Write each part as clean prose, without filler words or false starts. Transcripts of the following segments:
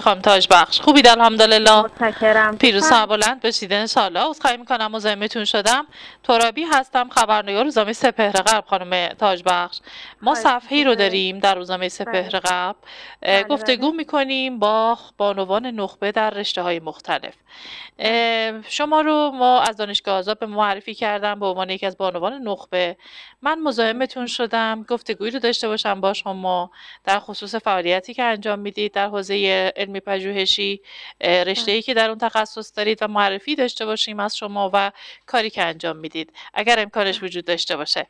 خانم تاج بخش. خوبید الحمدلله. متشکرم. پیروز و بلند باشید ان شاء الله. عذرخواهی میکنم مزاحمتون شدم. ترابی هستم، خبرنگار روزنامه سپهر غرب خانم تاج بخش. ما صفحه‌ای رو داریم در روزنامه سپهر غرب. گفتگو میکنیم با بانوان نخبه در رشته‌های مختلف. شما رو ما از دانشگاه آزاد به معرفی کردم به عنوان یکی از بانوان نخبه. من مزاحمتون شدم گفتگویی رو داشته باشم با شما در خصوص فعالیتی که انجام میدید در حوزه علمی پژوهشی، رشته‌ای که در اون تخصص دارید و معرفی داشته باشیم از شما و کاری که انجام میدید اگر امکانش وجود داشته باشه.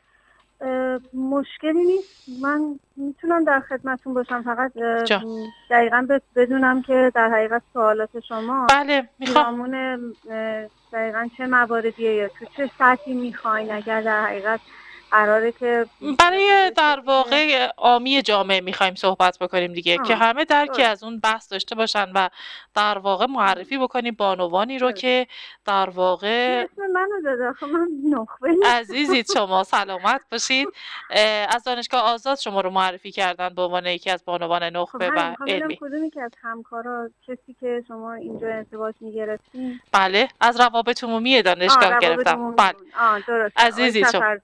مشکلی نیست، من میتونم در خدمتون باشم، فقط دقیقاً بدونم که در حقیقت سوالات شما بله میخوام دقیقاً چه مواردیه یا تو چه سطحی میخواین، اگر در حقیقت قراره که برای در واقع عامی جامعه میخوایم صحبت بکنیم دیگه که همه درکی از اون بحث داشته باشن و در واقع معرفی بکنیم بانوانی رو که در واقع اسم منو داده، خب من نخبه عزیزید شما سلامت باشید. از دانشگاه آزاد شما رو معرفی کردن به عنوان یکی از بانوان نخبه و علمی. کدومی که از همکارا کسی که شما اینجا ارتباط میگرفتین؟ بله از روابط عمومی دانشگاه گرفتم. بله درست. عزیزید شما.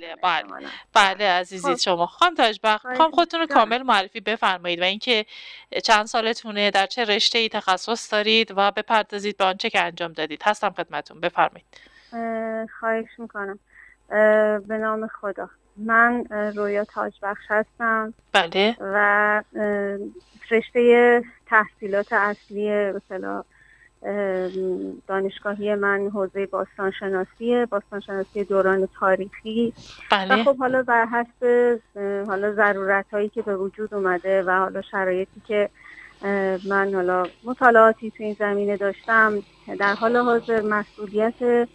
بله عزیزید شما. خانم تاج بخش میخوام خودتون رو کامل معرفی بفرمایید و اینکه چند سالتونه، در چه رشته‌ای تخصص دارید و بپردازید به آنچه که انجام دادید. هستم خدمتتون، بفرمایید. خواهش میکنم. به نام خدا. من رویا تاج بخش هستم. بله. و رشته تحصیلات اصلی مثلا دانشگاهی من حوزه باستانشناسی دوران تاریخی. بله. و خب حالا بر حسب حالا ضرورت‌هایی که به وجود اومده و حالا شرایطی که من حالا مطالعاتی تو این زمینه داشتم، در حال حاضر مسئولیت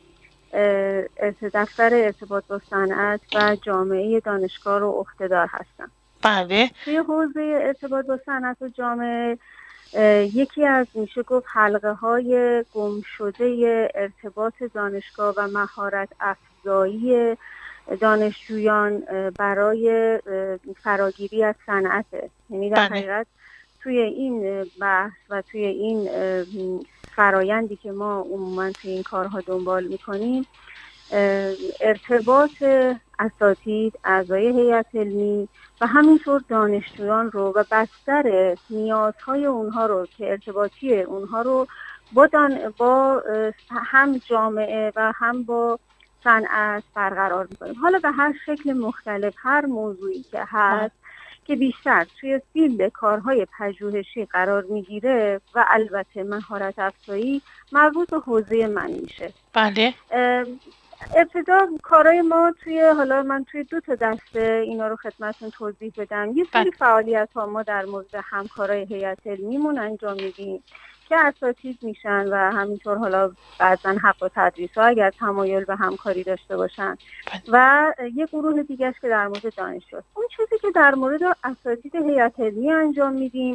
دفتر ارتباط با صنعت و جامعه دانشگاه رو عهده‌دار هستم. بله. توی حوزه ارتباط با صنعت و جامعه یکی از میشه گفت حلقه‌های گمشده ارتباط دانشگاه و مهارت افزایی دانشجویان برای فراگیری از صنعته. یعنی در حقیقت توی این بحث و توی این فرایندی که ما عموما توی این کارها دنبال میکنیم، ارتباط اساتید، اعضای هیئت علمی و همینطور دانشجویان رو و بستر نیازهای اونها رو که ارتباطی اونها رو با هم جامعه و هم با صنعت برقرار میکنیم. حالا به هر شکل مختلف، هر موضوعی که هست که بیشتر توی فیلد کارهای پژوهشی قرار میگیره و البته مهارت افزایی مربوط به حوزه من میشه. بله. ابتدا کارهای ما حالا من توی 2 تا دسته اینا رو خدمتتون توضیح بدم. یه سری فعالیت ها ما در مورد همکارای هیئت علمیمون انجام میدیم که اساتید میشن و همینطور حالا بعضا حق و تدریس ها اگر تمایل به همکاری داشته باشن و یه گروه دیگه‌اش که در مورد دانشجو. اون چیزی که در مورد اساتید هیئت علمی انجام میدیم،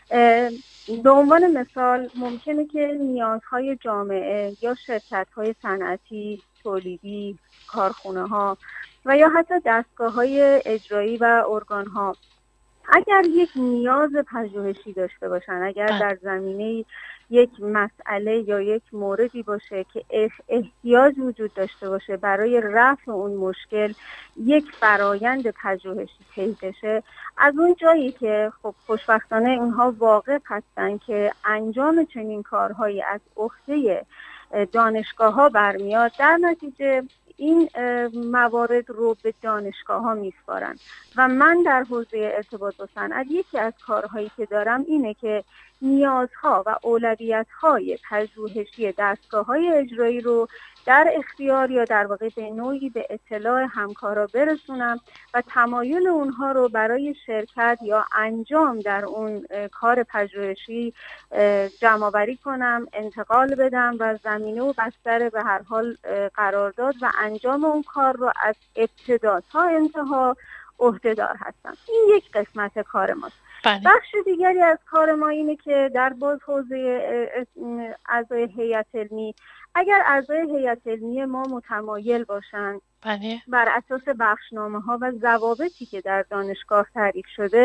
به عنوان مثال ممکنه که نیازهای جامعه یا شرکت‌های صنعتی، تولیدی، کارخونه‌ها و یا حتی دستگاه‌های اجرایی و ارگان‌ها اگر یک نیاز پژوهشی داشته باشن، اگر در زمینه یک مسئله یا یک موردی باشه که احتیاج وجود داشته باشه برای رفع اون مشکل یک فرایند پژوهشی طی بشه، از اون جایی که خب خوشبختانه اونها واقف هستن که انجام چنین کارهایی از عهده دانشگاه‌ها برمیاد، در نتیجه این موارد رو به دانشگاه‌ها میسپارن و من در حوزه ارتباط با صنعت یکی از کارهایی که دارم اینه که نیازها و اولویت‌های پژوهشی دستگاه‌های اجرایی رو در اختیار یا در واقع به نوعی به اطلاع همکارا برسونم و تمایل اونها رو برای شرکت یا انجام در اون کار پژوهشی جمع‌آوری کنم، انتقال بدم و زمینه و بستر به هر حال قرار داد و انجام اون کار رو از ابتدا تا انتها عهده‌دار هستم. این یک قسمت کار ماست. بخش دیگری از کار ما اینه که در باز حوزه اعضای هیئت علمی، اگر اعضای هیئت علمی ما متمایل باشن بر اساس بخشنامه‌ها و ضوابطی که در دانشگاه تعریف شده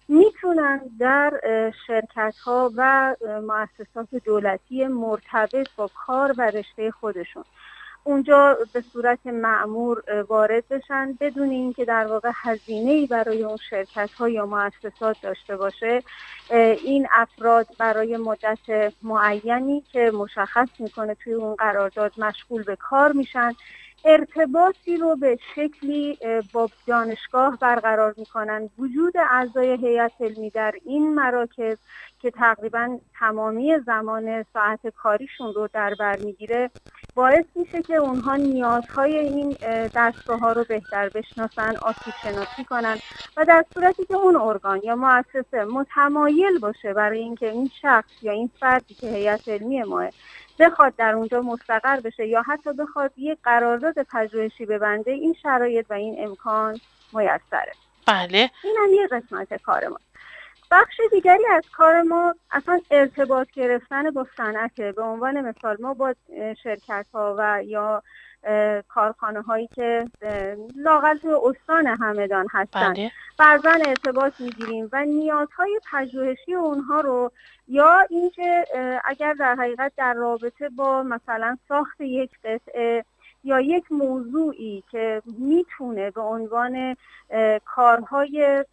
میتونن در شرکت ها و مؤسسات دولتی مرتبط با کار و رشته خودشون اونجا به صورت مأمور وارد بشن بدون اینکه در واقع هزینه‌ای برای اون شرکت‌ها یا مؤسسات داشته باشه. این افراد برای مدت معینی که مشخص میکنه توی اون قرارداد مشغول به کار میشن، ارتباطی رو به شکلی با دانشگاه برقرار میکنن. وجود اعضای هیئت علمی در این مراکز که تقریبا تمامی زمان ساعت کاریشون رو در بر میگیره باعث میشه که اونها نیازهای این دستگاه ها رو بهتر بشناسن، آسیب شناسی کنن و در صورتی که اون ارگان یا مؤسسه متمایل باشه برای اینکه این شخص یا این فردی که هیئت علمی ماه بخواد در اونجا مستقر بشه یا حتی بخواد یک قرارداد پژوهشی ببنده، این شرایط و این امکان میسره. بله. این هم یه قسمت کار ما. بخش دیگری از کار ما اصلا ارتباط گرفتن با صنعت. به عنوان مثال ما با شرکت ها و یا کارخانه هایی که لااقل توی استان همدان هستن بعضا ارتباط میگیریم و نیازهای پژوهشی اونها رو یا اینکه اگر در حقیقت در رابطه با مثلا ساخت یک قطعه یا یک موضوعی که میتونه به عنوان کارهای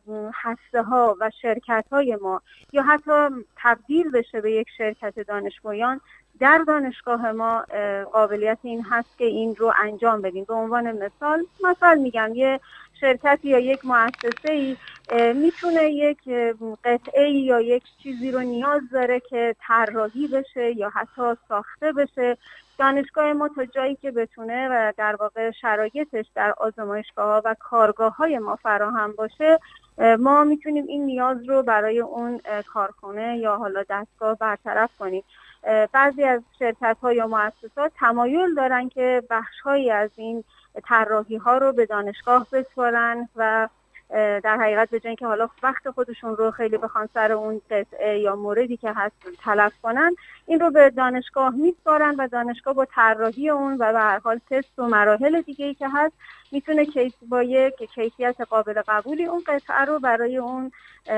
هسته‌ها و شرکت‌های ما یا حتی تبدیل بشه به یک شرکت دانشگاهیان، در دانشگاه ما قابلیت این هست که این رو انجام بدیم. به عنوان مثال میگم یه شرکتی یا یک مؤسسه‌ای میتونه یک قطعه یا یک چیزی رو نیاز داره که طراحی بشه یا حتی ساخته بشه. دانشگاه ما تا جایی که بتونه و در واقع شرایطش در آزمایشگاه‌ها و کارگاه‌های ما فراهم باشه، ما میتونیم این نیاز رو برای اون کارخانه یا حالا دستگاه برطرف کنیم. بعضی از شرکت‌ها یا مؤسسات تمایل دارن که بخش‌هایی از این طراحی‌ها رو به دانشگاه بسپارن و در حقیقت به جای اینکه حالا وقت خودشون رو خیلی بخوان سر اون قطعه یا موردی که هست تلف کنن، این رو به دانشگاه میسپارن و دانشگاه با طراحی اون و به هر حال تست و مراحل دیگه‌ای که هست میتونه با یک کیفیت قابل قبولی اون قطعه رو برای اون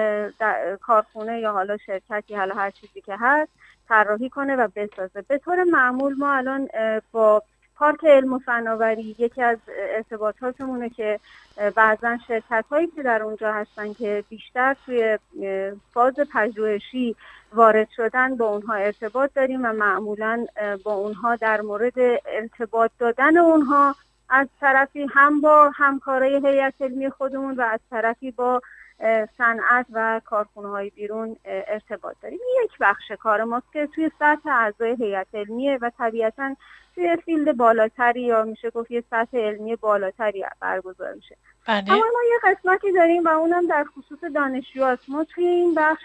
کارخونه یا حالا شرکتی حالا هر چیزی که هست طراحی کنه و بسازه. به طور معمول ما الان با پارک علم و فناوری یکی از ارتباطاتمونه که بعضا شرکت‌هایی که در اونجا هستن که بیشتر توی فاز پژوهشی وارد شدن با اونها ارتباط داریم و معمولاً با اونها در مورد ارتباط دادن اونها از طرفی هم با همکارای هیئت علمی خودمون و از طرفی با صنعت و کارخونه‌های بیرون ارتباط داریم. این یک بخش کار ماست که توی سطح اعضای هیئت علمیه و طبیعتاً توی فیلد بالاتری یا میشه گفت یه سطح علمی بالاتری برگزار میشه. اما ما یه قسمتی داریم و اونم در خصوص دانشجوهاست. ما توی این بخش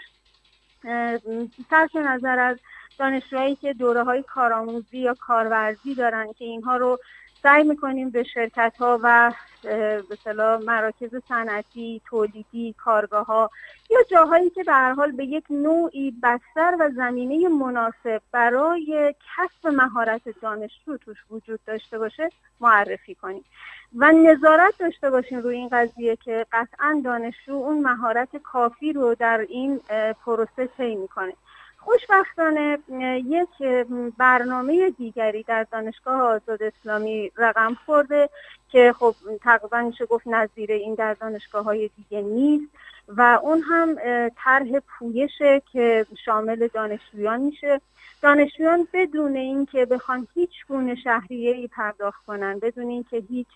صرف نظر از دانشجوهایی که دوره‌های کارآموزی یا کارورزی دارن که اینها رو سعی میکنیم به شرکت‌ها و به اصطلاح مراکز صنعتی، تولیدی، کارگاه‌ها یا جاهایی که به هر حال به یک نوعی بستر و زمینه مناسب برای کسب مهارت دانشجو توش وجود داشته باشه معرفی کنیم و نظارت داشته باشیم روی این قضیه که قطعاً دانشجو اون مهارت کافی رو در این پروسه طی میکنه. خوشبختانه یک برنامه دیگری در دانشگاه آزاد اسلامی رقم خورده که خب تقریبا میشه گفت نظیر این در دانشگاه‌های دیگه نیست و اون هم طرح پویشه که شامل دانشجویان میشه. دانشجویان بدون اینکه بخوان هیچ گونه شهریه‌ای پرداخت کنن، بدون اینکه هیچ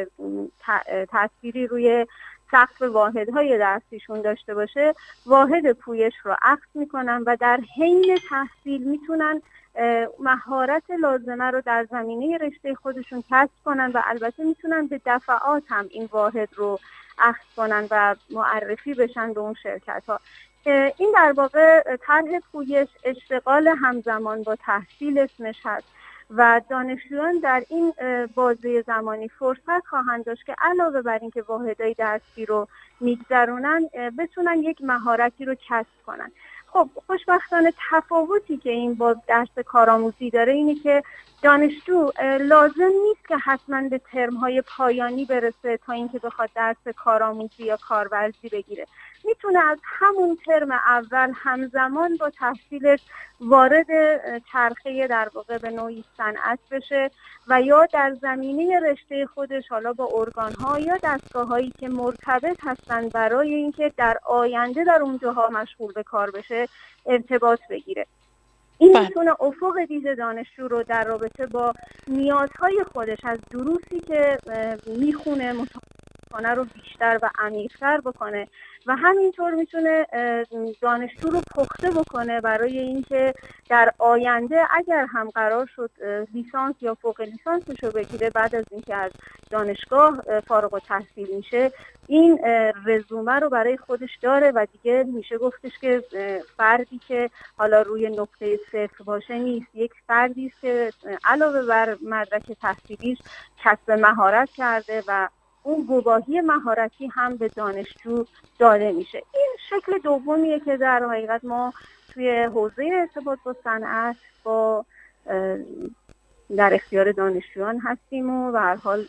تأثیری روی سقف واحدهای درسیشون داشته باشه، واحد پویش رو اخذ میکنن و در حین تحصیل میتونن مهارت لازمه رو در زمینه رشته خودشون کسب کنن و البته میتونن به دفعات هم این واحد رو اخذ کنن و معرفی بشن به اون شرکت ها. این در واقع طرح پویش اشتغال همزمان با تحصیل اسمش هست و دانشجویان در این بازه زمانی فرصت خواهند داشت که علاوه بر اینکه واحدهای درسی رو میگذرونن بتونن یک مهارتی رو کسب کنن. خب خوشبختانه تفاوتی که این با درس کارآموزی داره اینه که دانشجو لازم نیست که حتما به ترم‌های پایانی برسه تا اینکه بخواد درس کارآموزی یا کارورزی بگیره. میتونه از همون ترم اول همزمان با تحصیلش وارد چرخه در واقع به نوعی صنعت بشه و یا در زمینه رشته خودش حالا با ارگان‌ها یا دستگاه‌هایی که مرتبط هستن برای اینکه در آینده در اونجاها مشغول به کار بشه ارتباط بگیره. این میتونه افق دید دانشجو رو در رابطه با نیازهای خودش از دروسی که میخونه مطالعه رو بیشتر و عمیق‌تر بکنه و همینطور میتونه دانشجو رو پخته بکنه برای اینکه در آینده اگر هم قرار شد لیسانس یا فوق لیسانسش رو بگیره بعد از اینکه از دانشگاه فارغ التحصیل میشه این رزومه رو برای خودش داره و دیگه میشه گفتش که فردی که حالا روی نقطه صفر باشه نیست، یک فردی است که علاوه بر مدرک تحصیلیش کسب مهارت کرده و اون گواهی مهارتی هم به دانشجو داده میشه. این شکل دومیه که در حقیقت ما توی حوزه ارتباط با صنعت با در اختیار دانشجویان هستیم و به هر حال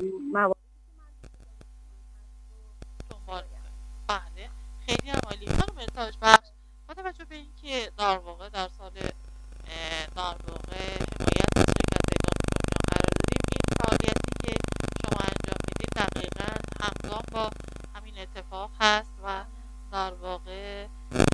بله خیلی هم عالی. خانم تاجبخش با توجه به اینکه در واقع در سال در واقع حمایت از شرکت دانشجویان قرار داریم، این فعالیتی که شما انجام میدید دقیقاً همگام با همین اتفاق هست و در واقع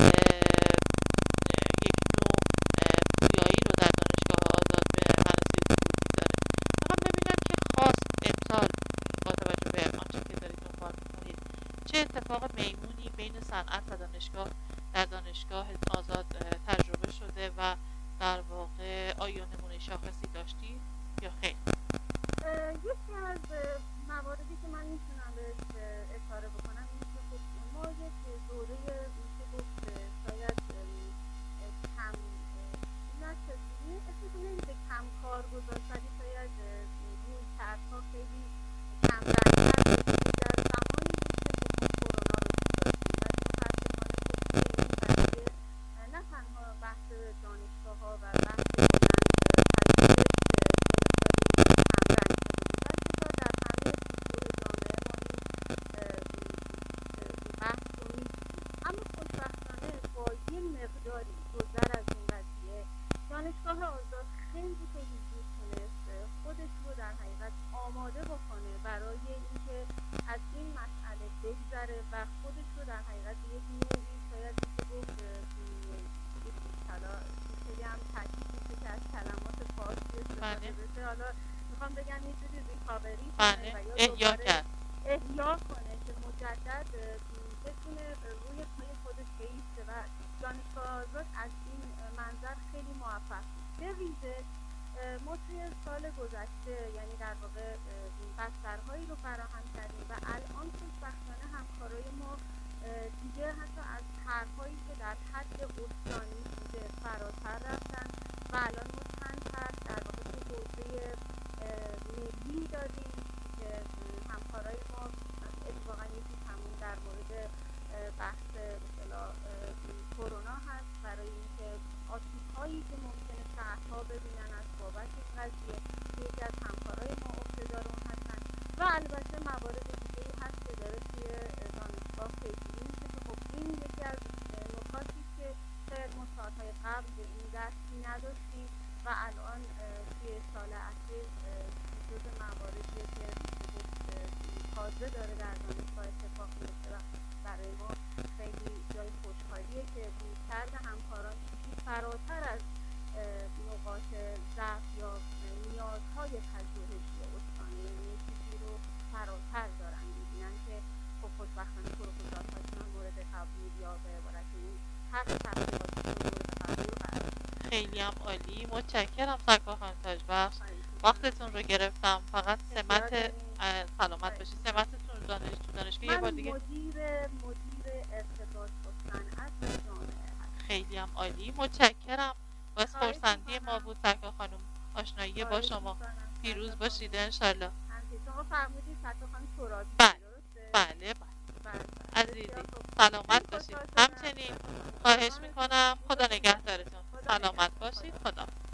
یک نوع پویایی رو در دانشگاه آزاد به مناصب وجود میذاره. میخوام ببینم که خاص امسال با توجه به آنچه که دارید دنبال میکنید چه اتفاق میمونی بین صنعت و دانشگاه در دانشگاه آزاد تجربه شده و در واقع آیا نمونه شاخصی داشتید یا خیر؟ یکی از مواردی که من میتونم بهش اشاره بکنم این که خب ما یک دوره میشه گفت شاید کم نشدیم اسمش نمیشه کم کار گذاشت ولی شاید روی کارها خیلی کم رنگ‌تر بود در زمانی بود که خب کرونا رو داشتیم و متاسفانه خب این قضیه نه تنها بحث دانشگاه‌ها و بحث دانشگاه آزاد خیلی خیلی زود تونست خودش رو در حقیقت آماده بکنه برای اینکه از این مسئله بگذره و خودش رو در حقیقت یک نوعی شاید میشه گفت خیلی هم تاکید میشه که از کلمات فارسی استفاده بشه. حالا میخوام بگم یه جوری ریکاوری کنه و یا دوباره احیا کنه که مجدد بتونه روی پای خودش بایسته و دانشگاه آزاد از این منظر خیلی موفق بود. به ویژه ما توی سال گذشته یعنی در واقع بسترهایی رو فراهم کردیم و الان خوشبختانه همکارای ما دیگه حتی از طرح‌هایی که در حد استانی بوده فراتر رفتن و الان ما چند طرح در واقع تو حوزه ملی داریم که همکارای ما اتفاقا یکی همون در مورد بحث کرونا هست برای اینکه آسیب‌هایی که ممکنه شهرها ببینن از بابت این قضیه یکی از همکارای ما عهده‌دار اون هستن و البته موارد دیگه‌ای هست که داره توی دانشگاه پیگیری میشه که خب این یکی از نکاتی که شاید ما سال‌های قبل به این دستی نداشتیم و الان توی سال اخیر جزو مواردیه که تازه داره در دانشگاه اتفاق میفته و برای ما خیلی جای خوشحالیه که رویکرد همکاران فراتر از نقاط ضعف یا نیازهای پژوهشی استانی یعنی چیزی رو فراتر دارن می‌بینن که خب خوشبختانه پروپوزال‌هاشون مورد قبول یا به عبارت این حق تحقیقاتشون مورد قبول قرار. خیلی هم عالی، متشکرم سرکار خانم تاجبخش. وقتتون رو گرفتم. فقط سمت سلامت باشید. سمتتون رو دانشگاه یه بار دیگه. مدیر ارتباط با صنعت و جامعه هستم. خیلی هم عالی، متشکرم. باعث خرسندی ما بود سرکار خانم. آشنایی با شما. پیروز باشید انشالله. شما فرمودید سرکار خانم ترابی. بله. عزیزی سلامت باشید. همچنین خواهش میکنم. خدا نگهدارتون. سلامت باشید. خدا